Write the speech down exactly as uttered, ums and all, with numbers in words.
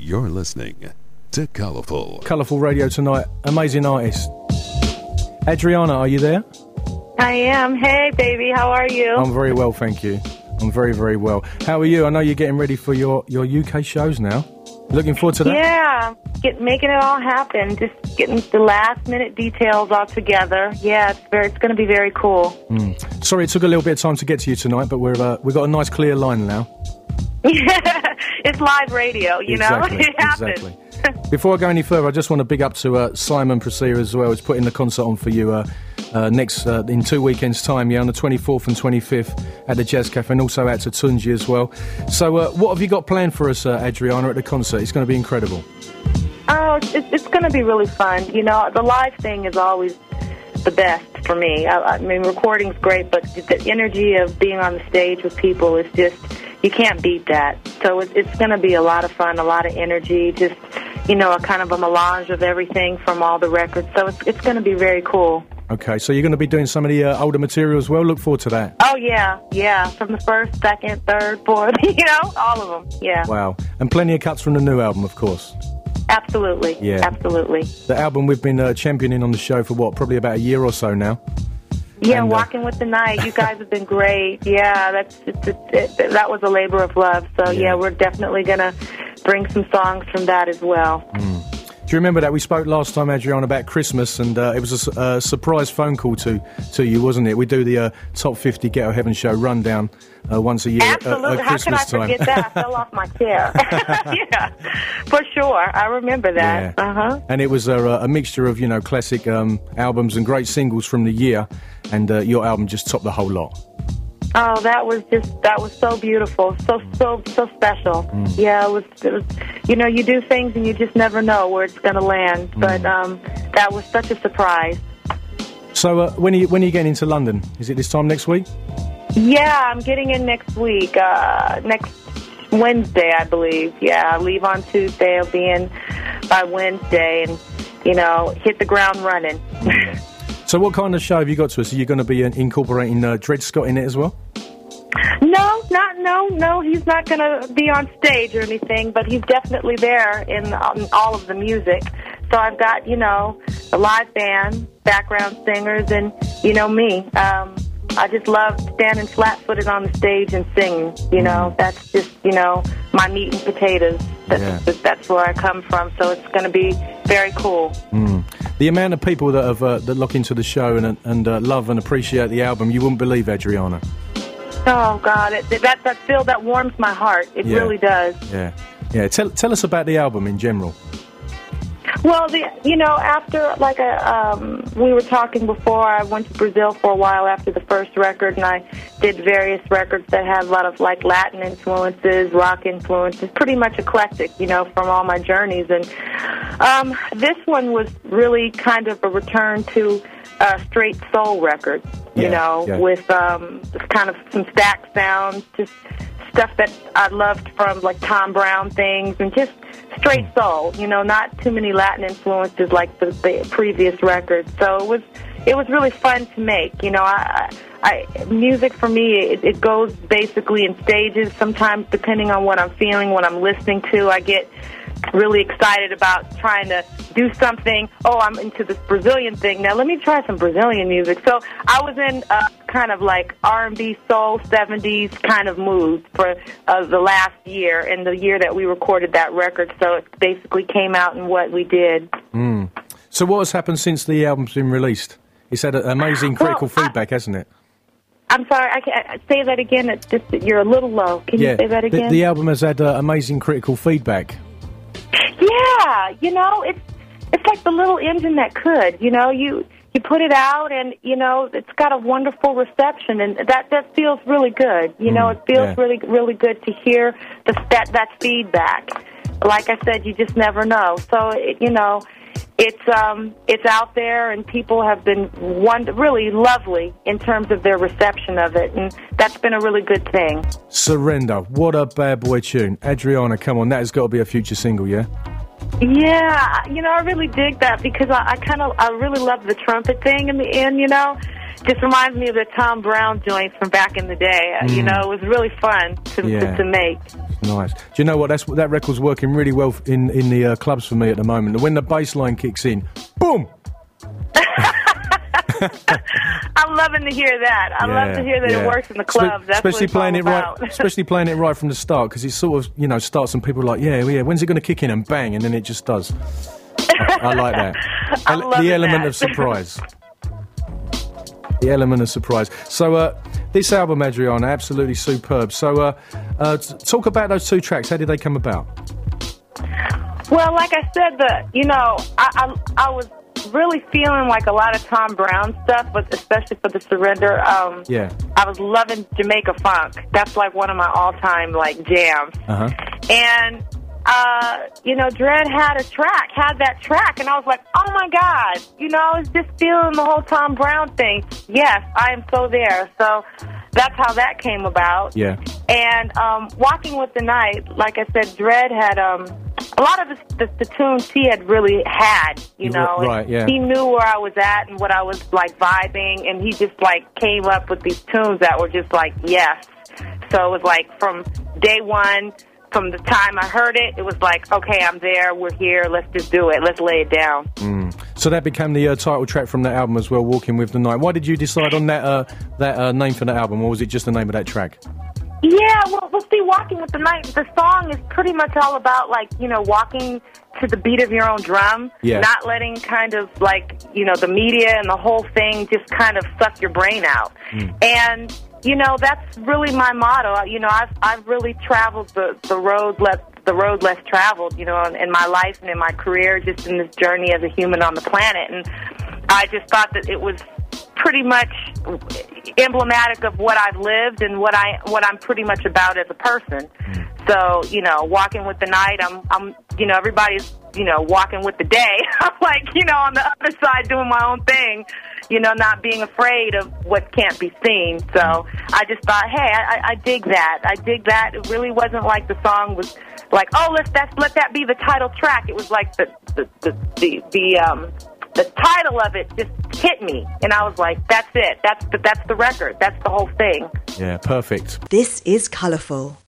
You're listening to Colourful. Colourful Radio tonight. Amazing artist. Adriana, are you there? I am. Hey, baby, how are you? I'm very well, thank you. I'm very, very well. How are you? I know you're getting ready for your, your U K shows now. Looking forward to that? Yeah, get, making it all happen. Just getting the last-minute details all together. Yeah, it's very, it's going to be very cool. Mm. Sorry, it took a little bit of time to get to you tonight, but we're uh, we've got a nice, clear line now. Yeah, it's live radio, you exactly, know? It happens. Exactly. Before I go any further, I just want to big up to uh, Simon Prasia as well. He's putting the concert on for you uh, uh, next uh, in two weekends' time, yeah, on the twenty-fourth and twenty-fifth at the Jazz Cafe, and also out to Tunji as well. So uh, what have you got planned for us, uh, Adriana, at the concert? It's going to be incredible. Oh, it's, it's going to be really fun. You know, the live thing is always the best for me. I, I mean, recording's great, but the energy of being on the stage with people is just, you can't beat that. So it, it's going to be a lot of fun, a lot of energy, just, you know, a kind of a melange of everything from all the records. So it's, it's going to be very cool. Okay, so you're going to be doing some of the uh, older material as well. Look forward to that. Oh, yeah, yeah. From the first, second, third, fourth, you know, all of them, yeah. Wow. And plenty of cuts from the new album, of course. Absolutely, yeah. Absolutely. The album we've been uh, championing on the show for, what, probably about a year or so now? Yeah, and, uh, Walking with the Night. You guys have been great. Yeah, that's it's, it's, it, that was a labor of love. So, yeah, yeah we're definitely going to bring some songs from that as well. Mm. Do you remember that we spoke last time, Adriana, about Christmas, and uh, it was a uh, surprise phone call to, to you, wasn't it? We do the uh, Top fifty Ghetto Heaven show rundown uh, once a year Absolutely. at, at Christmas time. How could I forget that? I fell off my chair. Yeah, for sure. I remember that. Yeah. Uh-huh. And it was a, a mixture of, you know, classic um, albums and great singles from the year, and uh, your album just topped the whole lot. Oh, that was just, that was so beautiful, so, so, so special. Mm. Yeah, it was, it was, you know, you do things and you just never know where it's going to land, mm. but um, that was such a surprise. So uh, when, are you, when are you getting into London? Is it this time next week? Yeah, I'm getting in next week, uh, next Wednesday, I believe. Yeah, I leave on Tuesday, I'll be in by Wednesday and, you know, hit the ground running. So what kind of show have you got to us? Are you going to be incorporating uh, Dred Scott in it as well? No, not no, no. He's not going to be on stage or anything, but he's definitely there in um, all of the music. So I've got, you know, a live band, background singers, and, you know, me. Um, I just love standing flat-footed on the stage and singing. You know, that's just, you know, my meat and potatoes. That's, yeah. that's where I come from, so it's going to be very cool. Mm. The amount of people that have uh, that look into the show and and uh, love and appreciate the album, you wouldn't believe, Adriana. Oh God, it, that that feel that warms my heart. It yeah. really does. Yeah, yeah. Tell tell us about the album in general. Well, the you know after like a um, we were talking before, I went to Brazil for a while after the first record, and I did various records that had a lot of like Latin influences, rock influences, pretty much eclectic, you know, from all my journeys. And um, this one was really kind of a return to a straight soul record, you yeah, know, yeah. with um, kind of some stack sounds, just stuff that I loved from like Tom Brown things, and just straight soul, you know, not too many Latin influences like the, the previous records. So it was it was really fun to make. You know, I, I music for me, it, it goes basically in stages. Sometimes depending on what I'm feeling, what I'm listening to, I get really excited about trying to do something. Oh, I'm into this Brazilian thing. Now let me try some Brazilian music. So I was in uh, kind of like R and B, soul, seventies kind of mood for uh, the last year and the year that we recorded that record. So it basically came out in what we did. Mm. So what has happened since the album's been released? It's had amazing critical well, feedback, I, hasn't it? I'm sorry, I can't say that again. It's just that you're a little low. Can yeah, you say that again? The, the album has had uh, amazing critical feedback. Yeah, you know, it's it's like the little engine that could. You know, you you put it out, and you know, it's got a wonderful reception, and that that feels really good. You mm, know, it feels yeah. really really good to hear the that that feedback. Like I said, you just never know. So it, you know, it's um it's out there, and people have been one really lovely in terms of their reception of it, and that's been a really good thing. Surrender, what a bad boy tune. Adriana, come on, that has got to be a future single, yeah? Yeah, you know, I really dig that because I, I kind of, I really love the trumpet thing in the end, you know. Just reminds me of the Tom Brown joints from back in the day. Mm. You know, it was really fun to, yeah. to, to make. Nice. Do you know what? That's that record's working really well in in the uh, clubs for me at the moment. When the bass line kicks in, boom. I'm loving to hear that. I yeah, love to hear that yeah. it works in the club. Spe- That's especially what playing it's all it about. right. Especially playing it right from the start, because it sort of, you know, starts and people are like, yeah, yeah. When's it going to kick in? And bang, and then it just does. I, I like that. I'm El- loving the element that. of surprise. The element of surprise. So, uh, this album, Adriana, absolutely superb. So, uh, uh, t- talk about those two tracks. How did they come about? Well, like I said, the you know, I, I I was really feeling like a lot of Tom Brown stuff, but especially for the Surrender. Um, Yeah. I was loving Jamaica Funk. That's like one of my all-time like jams. Uh-huh. And uh, you know, Dread had a track, had that track, and I was like, oh my God, you know, I was just feeling the whole Tom Brown thing. Yes, I am so there. So that's how that came about. Yeah. And um, Walking with the Night, like I said, Dread had um, a lot of the, the, the tunes he had really had, you know. Right, yeah. He knew where I was at and what I was, like, vibing, and he just, like, came up with these tunes that were just, like, yes. So it was, like, from day one, from the time I heard it, it was like, okay, I'm there, we're here, let's just do it, let's lay it down. Mm. So that became the uh, title track from that album as well, Walking with the Night. Why did you decide on that uh, that uh, name for the album, or was it just the name of that track? Yeah, well, well, see, Walking with the Night, the song is pretty much all about, like, you know, walking to the beat of your own drum, yeah. not letting kind of, like, you know, the media and the whole thing just kind of suck your brain out. Mm. And, you know, that's really my motto. You know, I've, I've really traveled the, the road less, the road less traveled, you know, in, in my life and in my career, just in this journey as a human on the planet. And I just thought that it was pretty much emblematic of what I've lived and what I what I'm pretty much about as a person. Mm. So, you know, walking with the night, I'm I'm you know, everybody's, you know, walking with the day. I'm like, you know, on the other side doing my own thing, you know, not being afraid of what can't be seen. So I just thought, hey, I, I dig that. I dig that. It really wasn't like the song was like, oh, let's that's let that be the title track. It was like the the the the, the um the title of it just hit me, and I was like, that's it. That's the, that's the record. That's the whole thing. Yeah, perfect. This is Colourful.